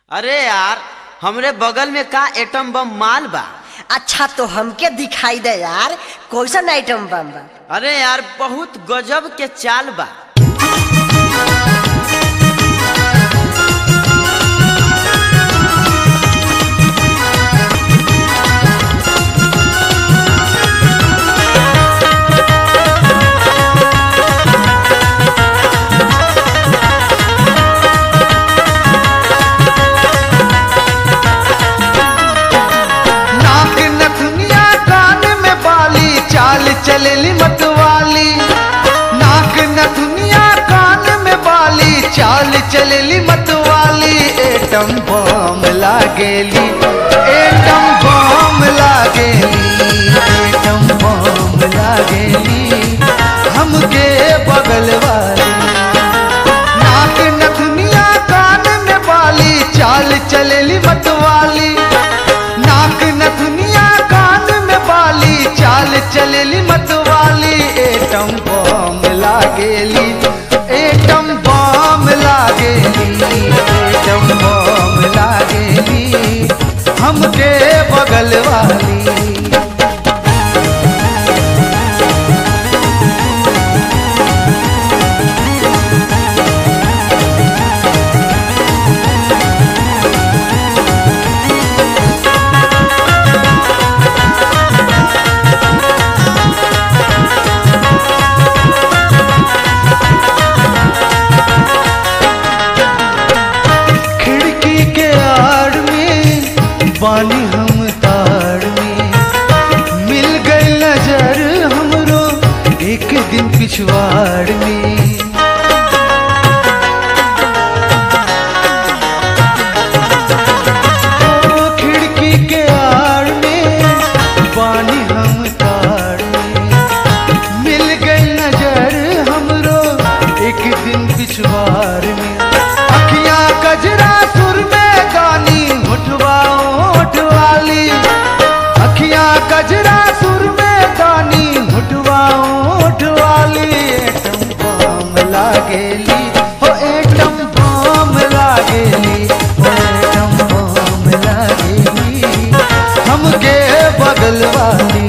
अरे यार, हमरे बगल में का एटम बम माल बा। अच्छा तो हमके दिखाई दे यार, कैसन आइटम बम बा। अरे यार, बहुत गजब के चाल बा। चलेली मतवाली, नाक नथुनिया कान में बाली, चाल चलेली मतवाली। एटम बम लागेली, एटम बम लागेली, एटम बम लागेली हमके बगल वाली। नाक नथुनिया कान में बाली, चाल चलेली मतवाली। नाक नथुनिया कान में बाली, चाल चलेली मतवाली। एटम बम लागेली, एटम बम लागेली, एटम बम लागेली हमके बगल वाली। बानी हम तार में, मिल गई नजर हमरो एक दिन पिछवाड़ में। ओ खिड़की के आड़ में बानी हम तार में, मिल गई नजर हमरो एक दिन पिछवाड़ में। अखियां कजरा सुर में गानी, होठवाओ अखियां कजरा सुर में गानी, होठवाओ होठवाली। एटम बम लागेली, हो एटम बम लागेली, एटम बम लागेली हमके बगल वाली।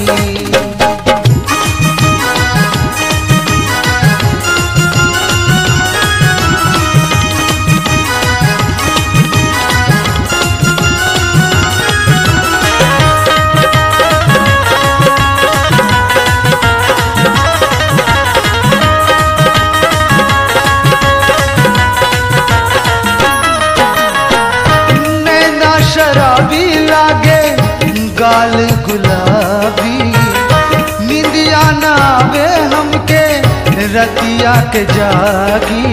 शराबी लागे गाल गुलाबी, निंदिया ना आवे हमके रतिया के जागी।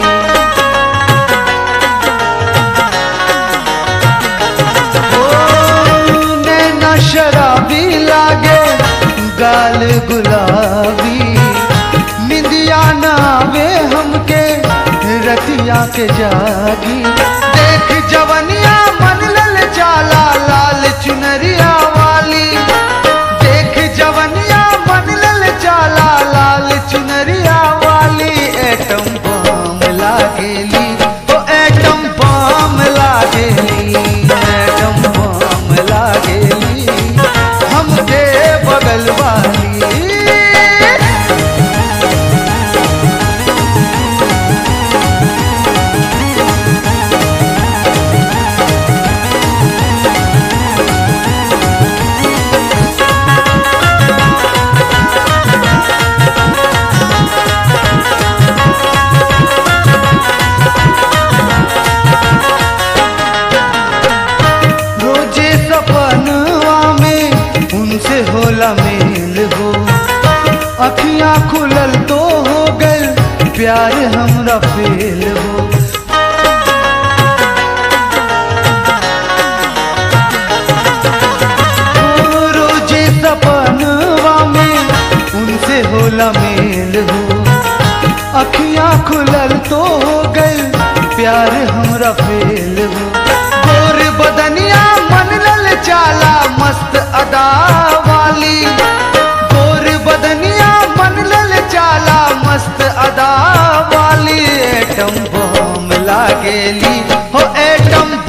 ओ नैना शराबी लागे गाल गुलाबी, निंदिया ना आवे हमके रतिया के जागी। देख जवनिया मन लल जाला, लाल चुनरिया वाली। देख जवनिया मन लल जाला, लाल चुनरिया वाली। एटम बम लागेली, ओ एटम बम लागेली, एटम बम लागेली हमके बगल वाली। सपनवा में उनसे होला मेल हो, अखियां खुलल तो हो गल प्यार हमरा फेल हो। रोजे सपनवा में उनसे होला मेल हो, अखियां खुलल तो हो गल प्यार हमरा फेल हो। गोर बदनिया मन लल चाला, मस्त अदा वाली। गोर बदनिया मन लल चाला, मस्त अदा वाली। एटम बम लागेली,